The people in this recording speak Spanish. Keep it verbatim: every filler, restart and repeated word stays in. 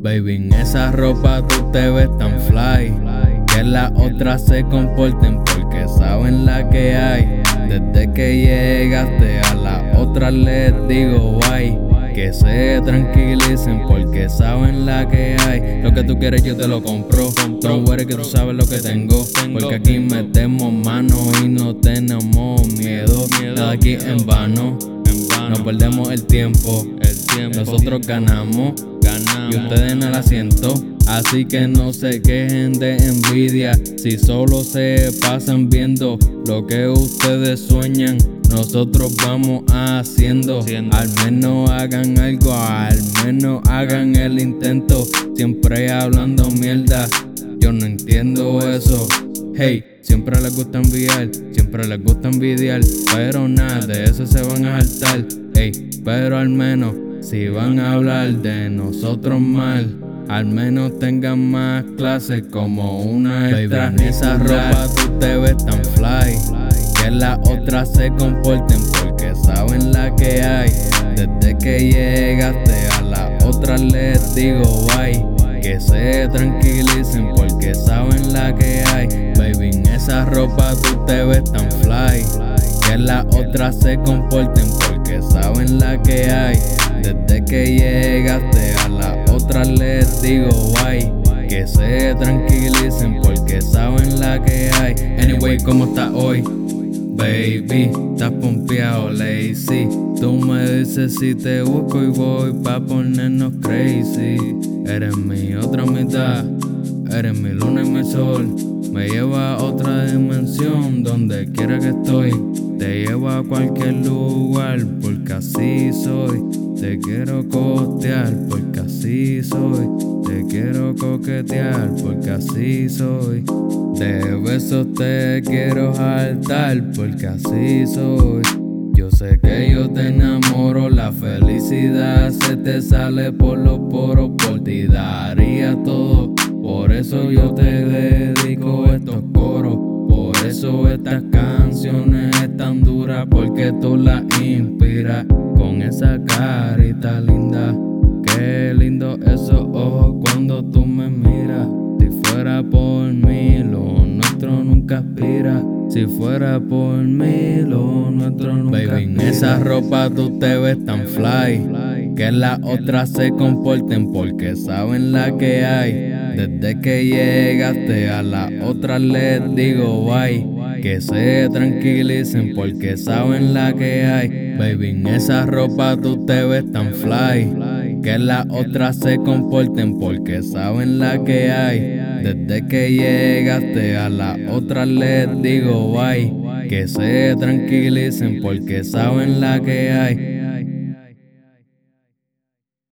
Baby, en esa ropa tú te ves tan fly, que las otras se comporten porque saben la que hay. Desde que llegaste a las otras les digo bye, que se tranquilicen porque saben la que hay. Lo que tú quieres yo te lo compro, don't worry que tú sabes lo que tengo, porque aquí metemos mano y no tenemos miedo. Nada aquí en vano, no perdemos el tiempo, nosotros ganamos y ustedes en el asiento. Así que no se quejen de envidia, si solo se pasan viendo lo que ustedes sueñan, nosotros vamos haciendo. Al menos hagan algo, al menos hagan el intento. Siempre hablando mierda, yo no entiendo eso. Hey, siempre les gusta enviar, siempre les gusta envidiar, pero nada, de eso se van a hartar. Hey, pero al menos si van a hablar de nosotros mal, al menos tengan más clases como una extra. En esa ropa tú te ves tan fly, que las otras se comporten porque saben la que hay. Desde que llegaste a las otras les digo bye, que se tranquilicen porque saben la que hay. Baby, en esa ropa tú te ves tan fly, que las otras se comporten porque saben la que hay. Desde que llegaste a las otras les digo bye, que se tranquilicen porque saben la que hay. Anyway, ¿cómo estás hoy? Baby, estás pompeado, lazy. Tú me dices si te busco y voy pa' ponernos crazy. Eres mi otra mitad, eres mi luna y mi sol. Me lleva a otra dimensión, donde quiera que estoy. Te llevo a cualquier lugar, porque así soy. Te quiero costear, porque así soy. Te quiero coquetear, porque así soy. De besos te quiero jaltar, porque así soy. Yo sé que yo te enamoro, la felicidad se te sale por los poros. Por ti daría todo, por eso yo te dedico estos coros. Por eso estas canciones están duras, porque tú las inspiras con esa carita linda. Qué lindo esos ojos cuando tú me miras. Si fuera por mí, lo nuestro nunca aspira. Si fuera por mí, lo nuestro nunca aspira. Baby, en esa ropa tú te ves tan fly, que las otras se comporten porque saben la que hay. Desde que llegaste a las otras les digo bye, que se tranquilicen porque saben la que hay. Baby, en esa ropa tú te ves tan fly, que las otras se comporten porque saben la que hay. Desde que llegaste a las otras les digo bye, que se tranquilicen porque saben la que hay.